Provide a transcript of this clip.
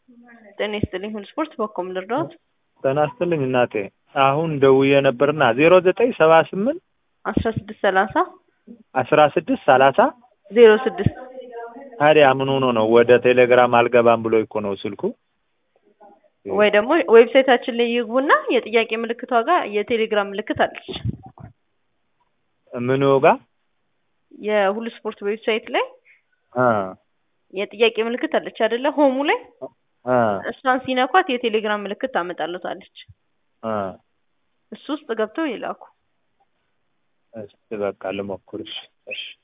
ጤና ይስጥልኝ ሁሉ ስፖርት በኮም ልርዳዎት? ጤና ይስጥልኝ እናቴ። አሁን ደውዬ ነበርና 0978 1630 1630 06 ታዲያ ምን ሆኖ ነው ወደ ቴሌግራም አልገባም ብሎ እኮ ነው ስልኩ። ወይ ደግሞ ዌብሳይታችን ላይ ይግቡና የጥያቄ ምልክቷ ጋር የቴሌግራም ምልክት አለች። ምን ወጋ? የሁሉ ስፖርት ዌብሳይት ላይ የጥያቄ ምልክት አለች አይደለ? ሆሙ ላይ እሷን ሲነኳት የቴሌግራም ምልክት ታመጣለታለች። እሱ ውስጥ ገብተው ይላኩ። እሺ በቃ ልሞክርሽ። እሺ